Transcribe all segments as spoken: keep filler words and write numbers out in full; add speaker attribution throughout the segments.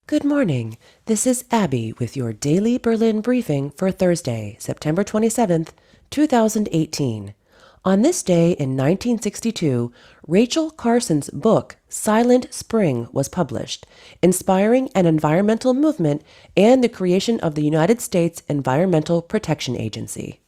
Speaker 1: Good morning. This is Abby with your daily Berlin briefing for Thursday, September twenty-seventh, two thousand eighteen. On this day in nineteen sixty-two, Rachel Carson's book, Silent Spring, was published, inspiring an environmental movement and the creation of the United States Environmental Protection Agency.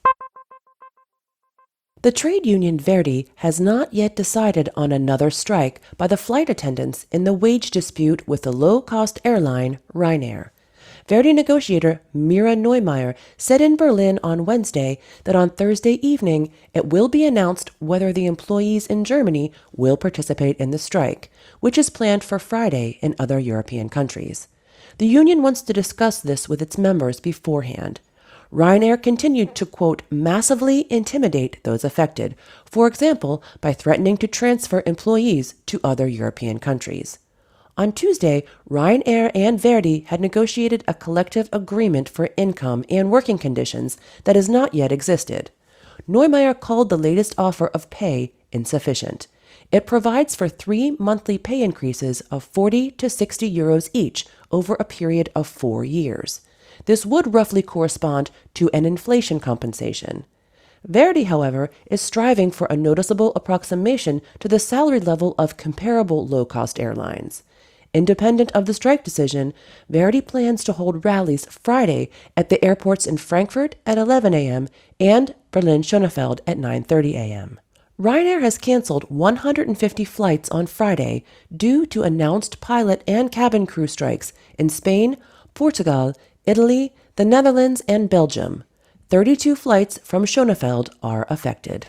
Speaker 1: The trade union Verdi has not yet decided on another strike by the flight attendants in the wage dispute with the low-cost airline Ryanair. Verdi negotiator Mira Neumeier said in Berlin on Wednesday that on Thursday evening it will be announced whether the employees in Germany will participate in the strike, which is planned for Friday in other European countries. The union wants to discuss this with its members beforehand. Ryanair continued to, quote, massively intimidate those affected, for example, by threatening to transfer employees to other European countries. On Tuesday, Ryanair and Verdi had negotiated a collective agreement for income and working conditions that has not yet existed. Neumeier called the latest offer of pay insufficient. It provides for three monthly pay increases of forty to sixty euros each over a period of four years. This would roughly correspond to an inflation compensation. Verdi, however, is striving for a noticeable approximation to the salary level of comparable low-cost airlines. Independent of the strike decision, Verdi plans to hold rallies Friday at the airports in Frankfurt at eleven a.m. and Berlin-Schönefeld at nine thirty a.m. Ryanair has canceled one hundred fifty flights on Friday due to announced pilot and cabin crew strikes in Spain, Portugal, Italy, the Netherlands, and Belgium. thirty-two flights from Schönefeld are affected.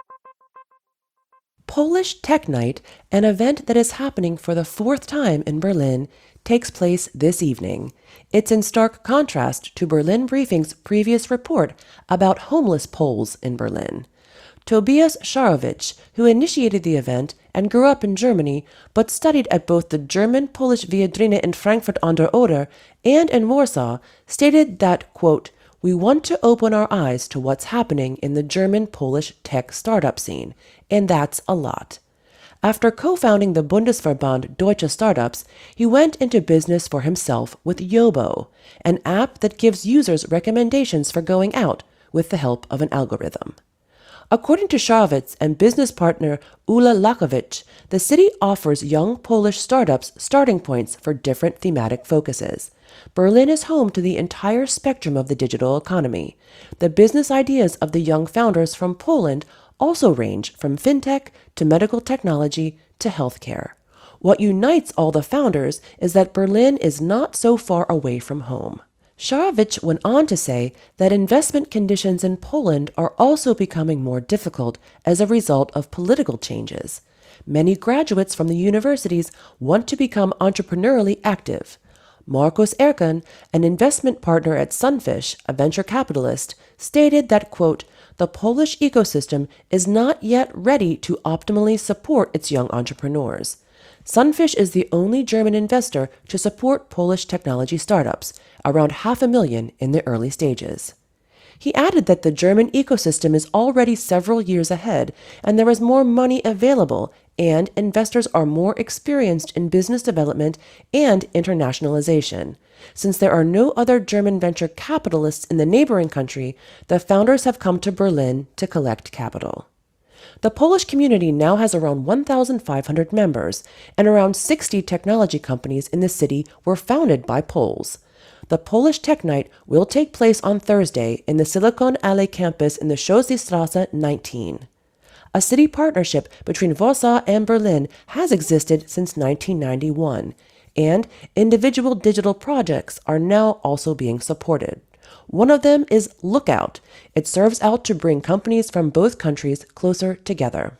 Speaker 1: Polish Tech Night, an event that is happening for the fourth time in Berlin, takes place this evening. It's in stark contrast to Berlin Briefing's previous report about homeless Poles in Berlin. Tobias Szarowicz, who initiated the event and grew up in Germany but studied at both the German-Polish Viadrina in Frankfurt an der Oder and in Warsaw, stated that, quote, we want to open our eyes to what's happening in the German-Polish tech startup scene, and that's a lot. After co-founding the Bundesverband Deutsche Startups, he went into business for himself with Yobo, an app that gives users recommendations for going out with the help of an algorithm. According to Szarowicz and business partner Ula Lakowicz, the city offers young Polish startups starting points for different thematic focuses. Berlin is home to the entire spectrum of the digital economy. The business ideas of the young founders from Poland also range from fintech to medical technology to healthcare. What unites all the founders is that Berlin is not so far away from home. Szarowicz went on to say that investment conditions in Poland are also becoming more difficult as a result of political changes. Many graduates from the universities want to become entrepreneurially active. Markus Erkan, an investment partner at Sunfish, a venture capitalist, stated that, quote, the Polish ecosystem is not yet ready to optimally support its young entrepreneurs. Sunfish is the only German investor to support Polish technology startups, around half a million in the early stages. He added that the German ecosystem is already several years ahead, and there is more money available, and investors are more experienced in business development and internationalization. Since there are no other German venture capitalists in the neighboring country, the founders have come to Berlin to collect capital. The Polish community now has around one thousand five hundred members, and around sixty technology companies in the city were founded by Poles. The Polish Tech Night will take place on Thursday in the Silicon Alley campus in the Schossiestrasse nineteen. A city partnership between Warsaw and Berlin has existed since nineteen ninety-one, and individual digital projects are now also being supported. One of them is Lookout. It serves out to bring companies from both countries closer together.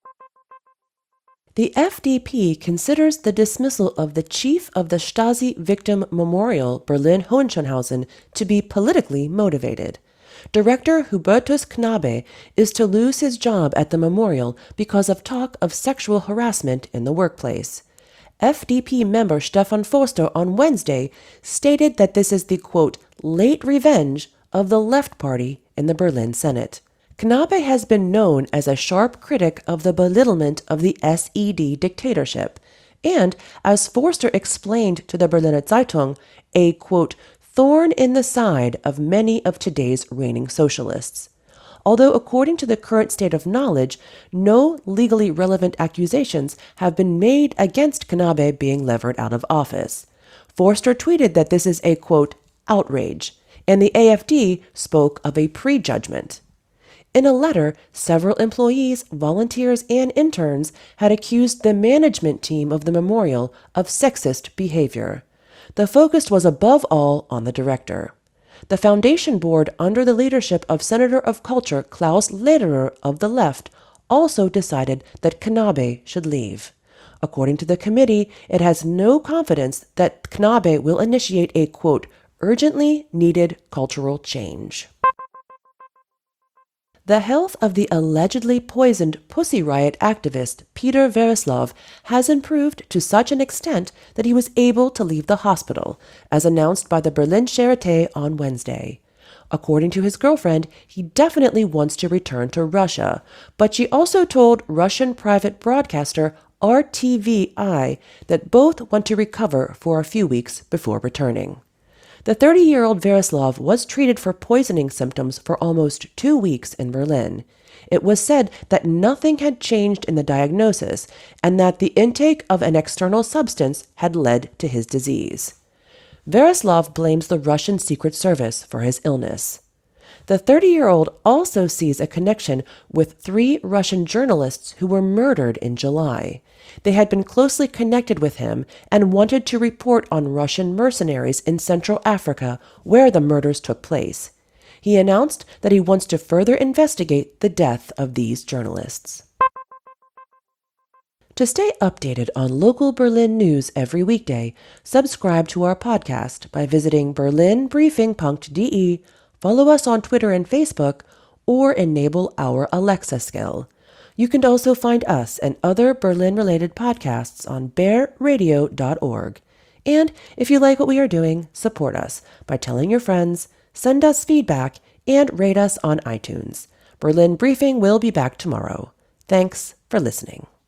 Speaker 1: The F D P considers the dismissal of the chief of the Stasi Victim Memorial, Berlin-Hohenschönhausen, to be politically motivated. Director Hubertus Knabe is to lose his job at the memorial because of talk of sexual harassment in the workplace. F D P member Stefan Forster on Wednesday stated that this is the, quote, late revenge of the Left Party in the Berlin Senate. Knabe has been known as a sharp critic of the belittlement of the S E D dictatorship. and, as Forster explained to the Berliner Zeitung, a, quote, thorn in the side of many of today's reigning socialists. Although according to the current state of knowledge, no legally relevant accusations have been made against Knabe being levered out of office. Forster tweeted that this is a, quote, outrage, and the A F D spoke of a prejudgment. In a letter, several employees, volunteers, and interns had accused the management team of the memorial of sexist behavior. The focus was above all on the director. The foundation board, under the leadership of Senator of Culture Klaus Lederer of the left, also decided that Knabe should leave. According to the committee, it has no confidence that Knabe will initiate a, quote, urgently needed cultural change. The health of the allegedly poisoned Pussy Riot activist Peter Vereslov has improved to such an extent that he was able to leave the hospital, as announced by the Berlin Charité on Wednesday. According to his girlfriend, he definitely wants to return to Russia, but she also told Russian private broadcaster R T V I that both want to recover for a few weeks before returning. The thirty-year-old Vereslov was treated for poisoning symptoms for almost two weeks in Berlin. It was said that nothing had changed in the diagnosis and that the intake of an external substance had led to his disease. Vereslov blames the Russian Secret Service for his illness. The thirty-year-old also sees a connection with three Russian journalists who were murdered in July. They had been closely connected with him and wanted to report on Russian mercenaries in Central Africa, where the murders took place. He announced that he wants to further investigate the death of these journalists. To stay updated on local Berlin news every weekday, subscribe to our podcast by visiting berlin briefing punkt de, follow us on Twitter and Facebook, or enable our Alexa skill. You can also find us and other Berlin-related podcasts on bear radio dot org. And if you like what we are doing, support us by telling your friends, send us feedback, and rate us on iTunes. Berlin Briefing will be back tomorrow. Thanks for listening.